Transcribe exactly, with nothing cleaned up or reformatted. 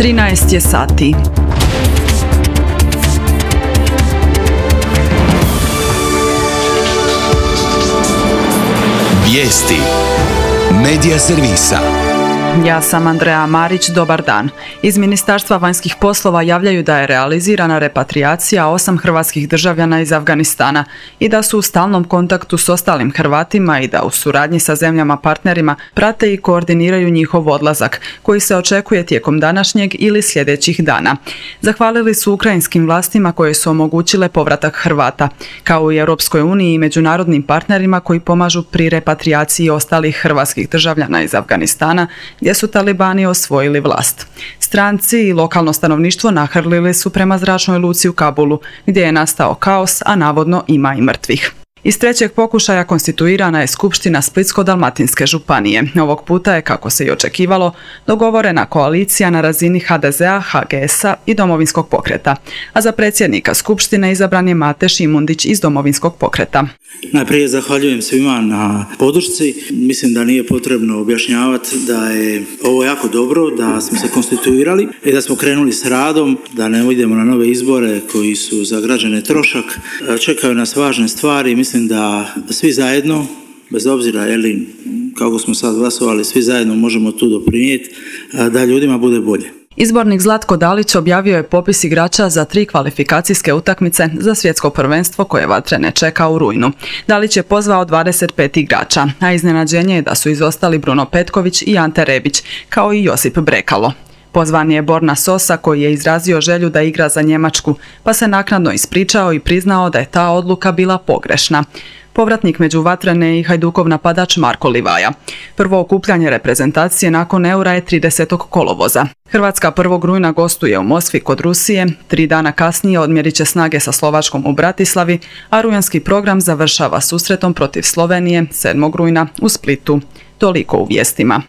trinaest je sati. Vijesti Medija servisa. Ja sam Andreja Marić, dobar dan. Iz Ministarstva vanjskih poslova javljaju da je realizirana repatrijacija osam hrvatskih državljana iz Afganistana i da su u stalnom kontaktu s ostalim Hrvatima i da u suradnji sa zemljama partnerima prate i koordiniraju njihov odlazak, koji se očekuje tijekom današnjeg ili sljedećih dana. Zahvalili su ukrajinskim vlastima koje su omogućile povratak Hrvata, kao i Europskoj uniji i međunarodnim partnerima koji pomažu pri repatriaciji ostalih hrvatskih državljana iz Afganistana, gdje su talibani osvojili vlast. Stranci i lokalno stanovništvo nahrlili su prema zračnoj luci u Kabulu, gdje je nastao kaos, a navodno ima i mrtvih. Iz trećeg pokušaja konstituirana je Skupština Splitsko-dalmatinske županije. Ovog puta je, kako se i očekivalo, dogovorena koalicija na razini ha de ze a, ha ge es a i Domovinskog pokreta, a za predsjednika Skupštine izabran je Mate Šimundić iz Domovinskog pokreta. Najprije zahvaljujem svima na podršci. Mislim da nije potrebno objašnjavati da je ovo jako dobro, da smo se konstituirali i da smo krenuli s radom, da ne idemo na nove izbore koji su za građane trošak. Čekaju nas važne stvari. Mislim da svi zajedno, bez obzira je li kako smo sad glasovali, svi zajedno možemo tu doprinijeti da ljudima bude bolje. Izbornik Zlatko Dalić objavio je popis igrača za tri kvalifikacijske utakmice za svjetsko prvenstvo koje Vatrene čeka u rujnu. Dalić je pozvao dvadeset pet igrača, a iznenađenje je da su izostali Bruno Petković i Ante Rebić, kao i Josip Brekalo. Pozvan je Borna Sosa koji je izrazio želju da igra za Njemačku, pa se naknadno ispričao i priznao da je ta odluka bila pogrešna. Povratnik među Vatrene i Hajdukov napadač Marko Livaja. Prvo okupljanje reprezentacije nakon Eura je tridesetog kolovoza. Hrvatska prvog rujna gostuje u Moskvi kod Rusije, tri dana kasnije odmjerit će snage sa Slovačkom u Bratislavi, a rujanski program završava susretom protiv Slovenije sedmog rujna u Splitu. Toliko u vijestima.